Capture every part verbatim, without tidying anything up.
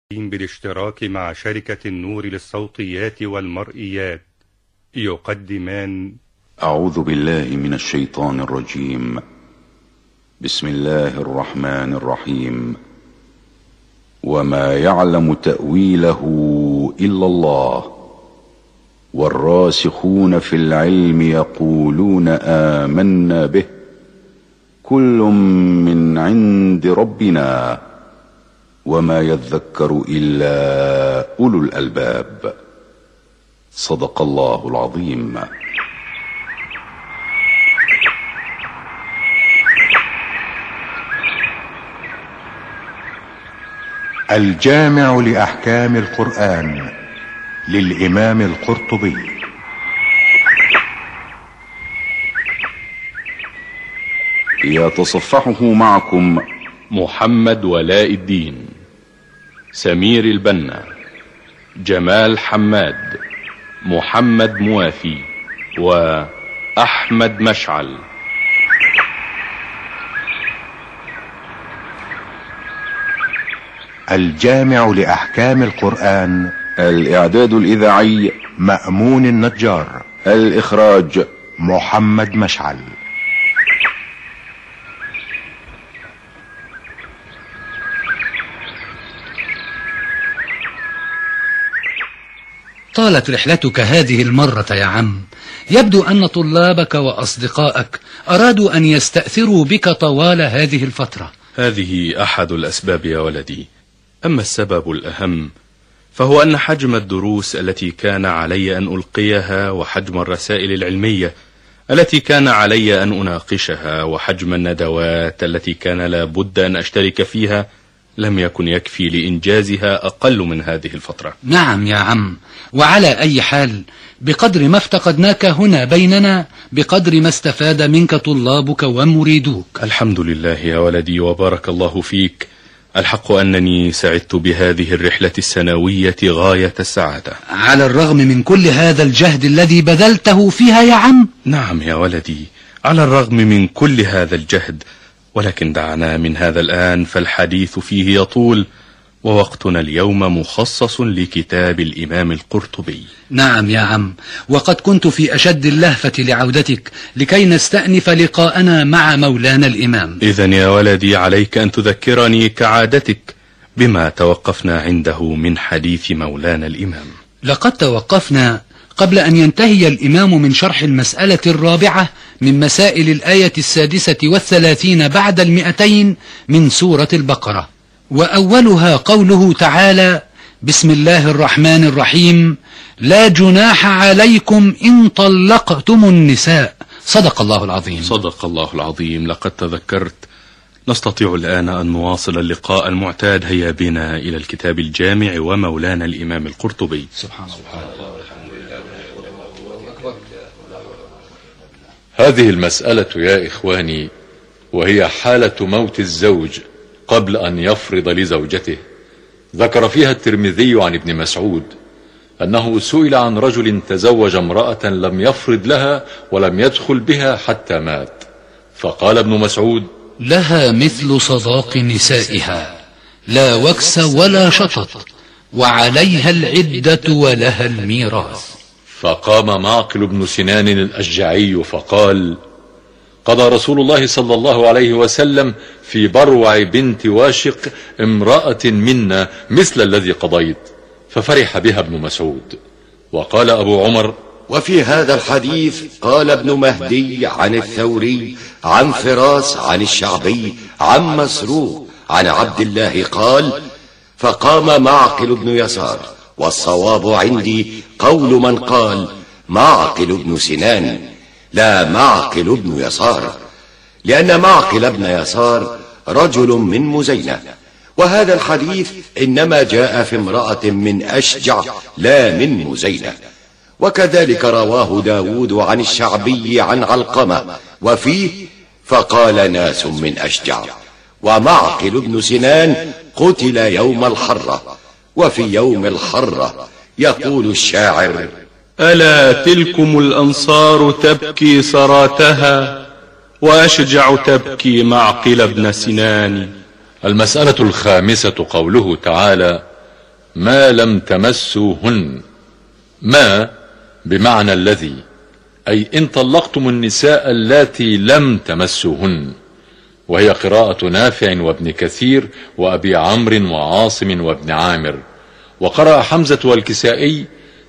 بالاشتراك مع شركة النور للصوتيات والمرئيات يقدمان. أعوذ بالله من الشيطان الرجيم. بسم الله الرحمن الرحيم. وما يعلم تأويله إلا الله والراسخون في العلم يقولون آمنا به كل من عند ربنا وما يذكر إلا أولو الألباب. صدق الله العظيم. الجامع لأحكام القرآن للإمام القرطبي. يتصفحه معكم محمد ولاء الدين، سمير البنا، جمال حماد، محمد موافي، وأحمد مشعل. الجامع لأحكام القرآن. الإعداد الإذاعي مأمون النجار. الإخراج محمد مشعل. طالت رحلتك هذه المرة يا عم. يبدو أن طلابك وأصدقائك أرادوا أن يستأثروا بك طوال هذه الفترة. هذه أحد الأسباب يا ولدي، أما السبب الأهم فهو أن حجم الدروس التي كان علي أن ألقيها وحجم الرسائل العلمية التي كان علي أن أناقشها وحجم الندوات التي كان لابد أن أشترك فيها لم يكن يكفي لإنجازها أقل من هذه الفترة. نعم يا عم، وعلى أي حال بقدر ما افتقدناك هنا بيننا بقدر ما استفاد منك طلابك ومريدوك. الحمد لله يا ولدي وبارك الله فيك. الحق أنني سعدت بهذه الرحلة السنوية غاية السعادة على الرغم من كل هذا الجهد الذي بذلته فيها يا عم. نعم يا ولدي، على الرغم من كل هذا الجهد، ولكن دعنا من هذا الآن فالحديث فيه يطول، ووقتنا اليوم مخصص لكتاب الإمام القرطبي. نعم يا عم، وقد كنت في أشد اللهفة لعودتك لكي نستأنف لقاءنا مع مولانا الإمام. إذن يا ولدي عليك أن تذكرني كعادتك بما توقفنا عنده من حديث مولانا الإمام. لقد توقفنا قبل أن ينتهي الإمام من شرح المسألة الرابعة من مسائل الآية السادسة والثلاثين بعد المئتين من سورة البقرة، وأولها قوله تعالى: بسم الله الرحمن الرحيم، لا جناح عليكم إن طلقتم النساء. صدق الله العظيم. صدق الله العظيم. لقد تذكرت. نستطيع الآن أن نواصل اللقاء المعتاد. هيا بنا إلى الكتاب الجامع ومولانا الإمام القرطبي. سبحان الله. هذه المسألة يا إخواني وهي حالة موت الزوج قبل أن يفرض لزوجته. ذكر فيها الترمذي عن ابن مسعود أنه سئل عن رجل تزوج امرأة لم يفرض لها ولم يدخل بها حتى مات، فقال ابن مسعود: لها مثل صداق نسائها، لا وكس ولا شطط، وعليها العدة ولها الميراث. فقام معقل بن سنان الأشجعي فقال: قضى رسول الله صلى الله عليه وسلم في بروع بنت واشق امرأة منا مثل الذي قضيت، ففرح بها ابن مسعود. وقال أبو عمر: وفي هذا الحديث قال ابن مهدي عن الثوري عن فراس عن الشعبي عن مسروق عن عبد الله قال: فقام معقل بن يسار، والصواب عندي قول من قال معقل بن سنان لا معقل بن يسار، لأن معقل بن يسار رجل من مزينة، وهذا الحديث إنما جاء في امرأة من أشجع لا من مزينة. وكذلك رواه داود عن الشعبي عن علقمة وفيه: فقال ناس من أشجع. ومعقل بن سنان قتل يوم الحرة، وفي يوم الحرة يقول الشاعر: ألا تلكم الأنصار تبكي سراتها وأشجع تبكي معقل بن سنان. المسألة الخامسة قوله تعالى: ما لم تمسوهن. ما بمعنى الذي، أي إن طلقتم النساء اللاتي لم تمسوهن، وهي قراءة نافع وابن كثير وأبي عمرو وعاصم وابن عامر. وقرأ حمزة والكسائي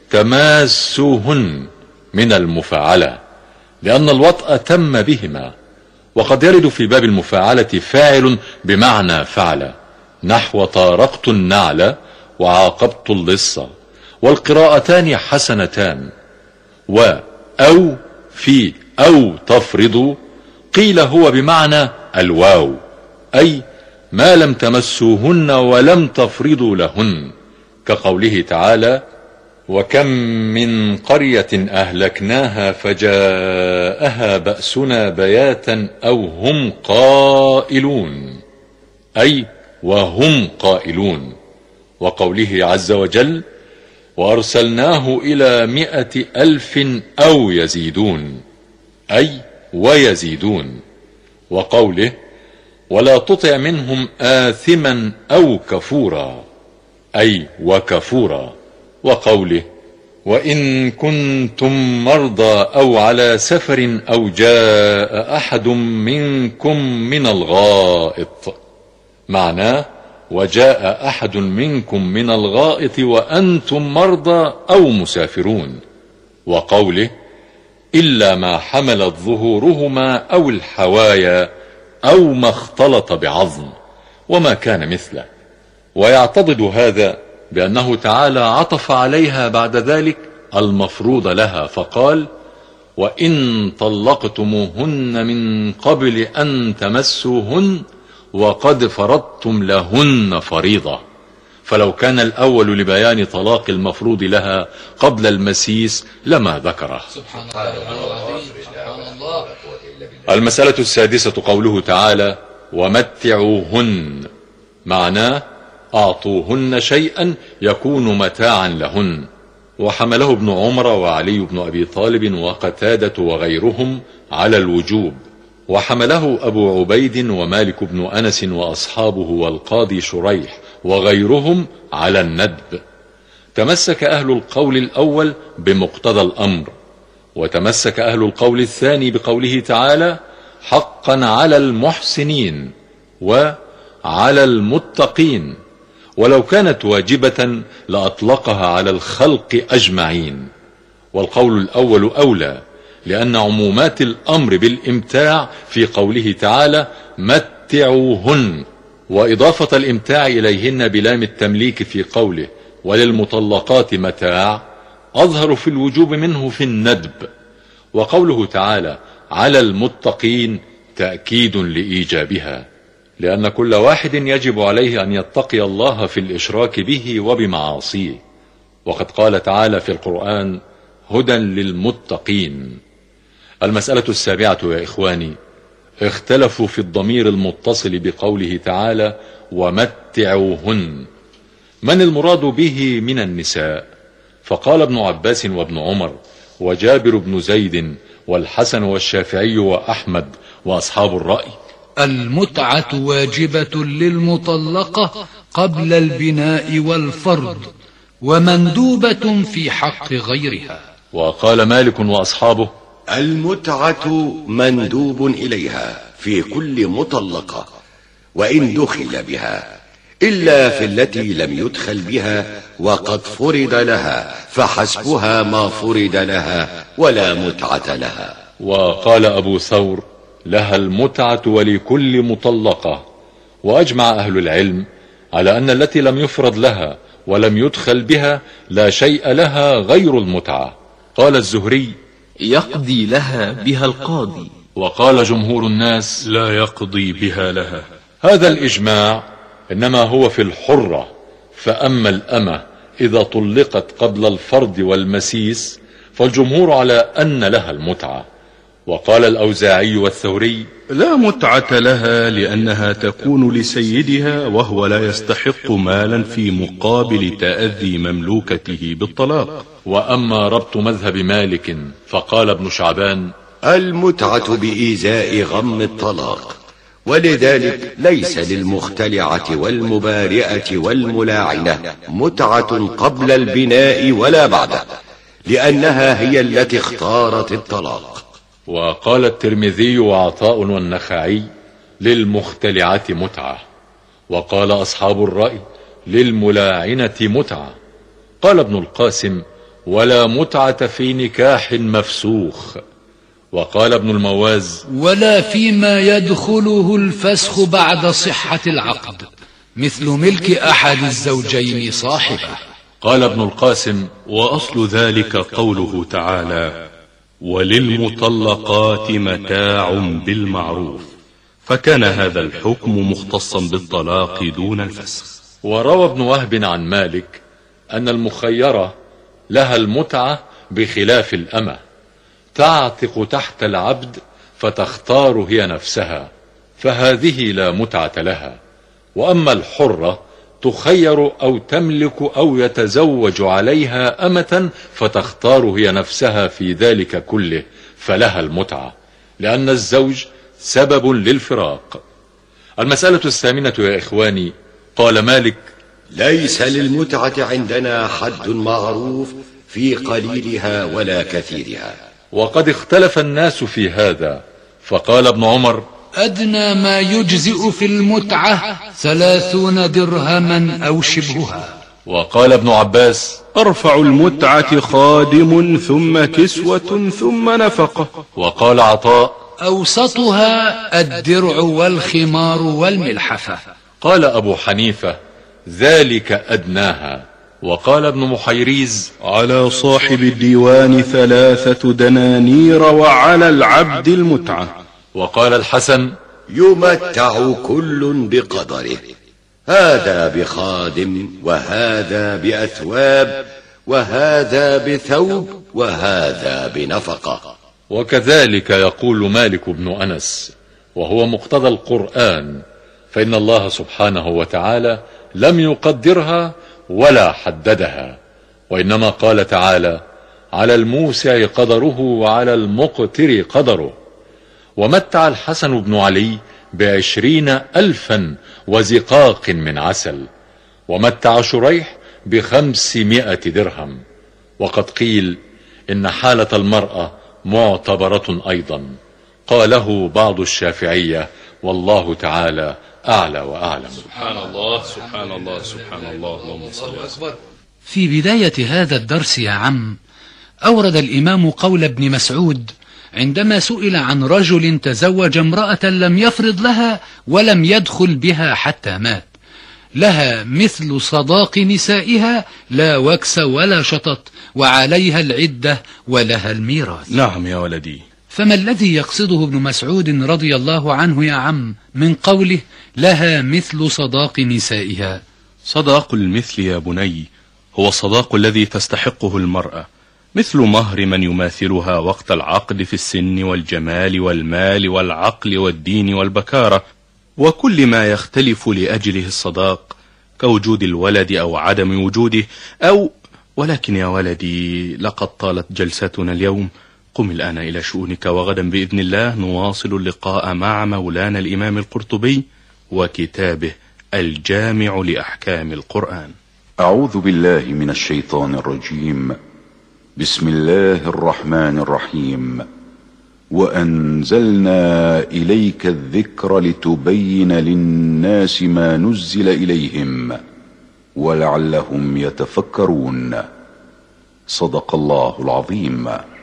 تماسوهن من المفاعلة، لأن الوطأ تم بهما. وقد يرد في باب المفاعلة فاعل بمعنى فعل، نحو طارقت النعل وعاقبت اللص، والقراءتان حسنتان. و أو في أو تفرض قيل هو بمعنى الواو، أي ما لم تمسوهن ولم تفرضوا لهن، كقوله تعالى: وكم من قرية أهلكناها فجاءها بأسنا بياتا أو هم قائلون، أي وهم قائلون. وقوله عز وجل: وأرسلناه إلى مئة ألف أو يزيدون، أي ويزيدون. وقوله: ولا تطع منهم آثما أو كفورا، أي وكفورا. وقوله: وإن كنتم مرضى أو على سفر أو جاء أحد منكم من الغائط، معناه وجاء أحد منكم من الغائط وأنتم مرضى أو مسافرون. وقوله: إلا ما حملت ظهورهما أو الحوايا أو ما اختلط بعظم، وما كان مثله. ويعتضد هذا بأنه تعالى عطف عليها بعد ذلك المفروض لها، فقال: وإن طلقتموهن من قبل أن تمسوهن وقد فرضتم لهن فريضة. فلو كان الأول لبيان طلاق المفروض لها قبل المسيس لما ذكره. سبحان الله. المسألة السادسة قوله تعالى: ومتعوهن، معناه أعطوهن شيئا يكون متاعا لهن. وحمله ابن عمر وعلي بن أبي طالب وقتادة وغيرهم على الوجوب، وحمله أبو عبيد ومالك بن أنس وأصحابه والقاضي شريح وغيرهم على الندب. تمسك أهل القول الأول بمقتضى الأمر، وتمسك أهل القول الثاني بقوله تعالى: حقا على المحسنين وعلى المتقين. ولو كانت واجبة لأطلقها على الخلق أجمعين. والقول الأول أولى، لأن عمومات الأمر بالإمتاع في قوله تعالى: متعوهن، وإضافة الإمتاع إليهن بلام التمليك في قوله: وللمطلقات متاع، أظهر في الوجوب منه في الندب. وقوله تعالى: على المتقين تأكيد لإيجابها، لأن كل واحد يجب عليه أن يتقي الله في الإشراك به وبمعاصيه. وقد قال تعالى في القرآن: هدى للمتقين. المسألة السابعة يا إخواني، اختلفوا في الضمير المتصل بقوله تعالى: ومتعوهن، من المراد به من النساء؟ فقال ابن عباس وابن عمر وجابر بن زيد والحسن والشافعي وأحمد وأصحاب الرأي: المتعة واجبة للمطلقة قبل البناء والفرض، ومندوبة في حق غيرها. وقال مالك وأصحابه: المتعة مندوب إليها في كل مطلقة وإن دخل بها، إلا في التي لم يدخل بها وقد فرض لها، فحسبها ما فرض لها ولا متعة لها. وقال أبو ثور: لها المتعة ولكل مطلقة. وأجمع أهل العلم على أن التي لم يفرض لها ولم يدخل بها لا شيء لها غير المتعة. قال الزهري: يقضي لها بها القاضي. وقال جمهور الناس: لا يقضي بها لها. هذا الإجماع إنما هو في الحرة، فأما الأمة إذا طلقت قبل الفرض والمسيس فالجمهور على أن لها المتعة. وقال الأوزاعي والثوري: لا متعة لها، لأنها تكون لسيدها وهو لا يستحق مالا في مقابل تأذي مملوكته بالطلاق. وأما ربط مذهب مالك فقال ابن شعبان: المتعة بإيزاء غم الطلاق، ولذلك ليس للمختلعة والمبارئة والملاعنة متعة قبل البناء ولا بعده، لأنها هي التي اختارت الطلاق. وقال الترمذي وعطاء والنخعي: للمختلعة متعة. وقال أصحاب الرأي: للملاعنة متعة. قال ابن القاسم: ولا متعة في نكاح مفسوخ. وقال ابن المواز: ولا فيما يدخله الفسخ بعد صحة العقد، مثل ملك أحد الزوجين صاحبه. قال ابن القاسم: وأصل ذلك قوله تعالى: وللمطلقات متاع بالمعروف، فكان هذا الحكم مختصا بالطلاق دون الفسخ. وروى ابن وهب عن مالك أن المخيرة لها المتعة بخلاف الأمة، تعتق تحت العبد فتختار هي نفسها، فهذه لا متعة لها. وأما الحرة تخير أو تملك أو يتزوج عليها أمة فتختار هي نفسها في ذلك كله، فلها المتعة، لأن الزوج سبب للفراق. المسألة الثامنة يا إخواني، قال مالك: ليس للمتعة عندنا حد معروف في قليلها ولا كثيرها. وقد اختلف الناس في هذا، فقال ابن عمر: أدنى ما يجزئ في المتعة ثلاثون درهما أو شبهها. وقال ابن عباس: أرفع المتعة خادم ثم كسوة ثم نفقة. وقال عطاء: أوسطها الدرع والخمار والملحفة. قال أبو حنيفة: ذلك أدناها. وقال ابن محيريز: على صاحب الديوان ثلاثة دنانير وعلى العبد المتعة. وقال الحسن: يمتع كل بقدره، هذا بخادم وهذا بأثواب وهذا بثوب وهذا بنفقة. وكذلك يقول مالك بن أنس، وهو مقتضى القرآن، فإن الله سبحانه وتعالى لم يقدرها ولا حددها، وإنما قال تعالى: على الموسع قدره وعلى المقتر قدره. ومتع الحسن بن علي بعشرين ألفا وزقاق من عسل، ومتع شريح بخمسمائة درهم. وقد قيل إن حالة المرأة معتبرة أيضا، قاله بعض الشافعية، والله تعالى أعلى وأعلم. سبحان الله سبحان الله سبحان الله اللهم صل وسلم. في بداية هذا الدرس يا عم، أورد الإمام قول ابن مسعود عندما سئل عن رجل تزوج امرأة لم يفرض لها ولم يدخل بها حتى مات، لها مثل صداق نسائها لا وكس ولا شطط، وعليها العدة ولها الميراث. نعم يا ولدي. فما الذي يقصده ابن مسعود رضي الله عنه يا عم من قوله لها مثل صداق نسائها؟ صداق المثل يا بني هو الصداق الذي تستحقه المرأة، مثل مهر من يماثلها وقت العقد في السن والجمال والمال والعقل والدين والبكارة، وكل ما يختلف لأجله الصداق كوجود الولد أو عدم وجوده أو. ولكن يا ولدي لقد طالت جلستنا اليوم، قم الآن إلى شؤونك، وغدا بإذن الله نواصل اللقاء مع مولانا الإمام القرطبي وكتابه الجامع لأحكام القرآن. أعوذ بالله من الشيطان الرجيم. بسم الله الرحمن الرحيم. وأنزلنا إليك الذكر لتبين للناس ما نزل إليهم ولعلهم يتفكرون. صدق الله العظيم.